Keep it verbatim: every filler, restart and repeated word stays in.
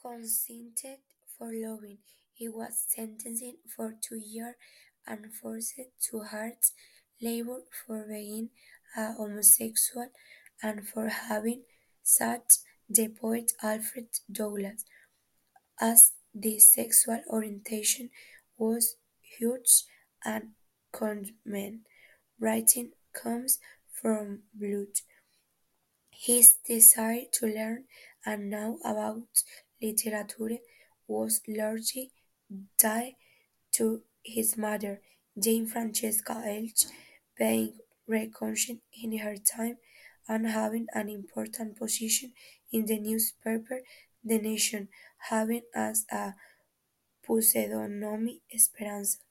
consented for loving. He was sentenced for two years and forced to hard labor for being a homosexual and for having such the poet Alfred Douglas, as the sexual orientation was huge and condemned. Writing comes from blood. His desire to learn and know about literature was largely due to his mother, Jane Francesca Elch, being recognized in her time and having an important position in the newspaper The Nation, having as a pseudonym Esperanza.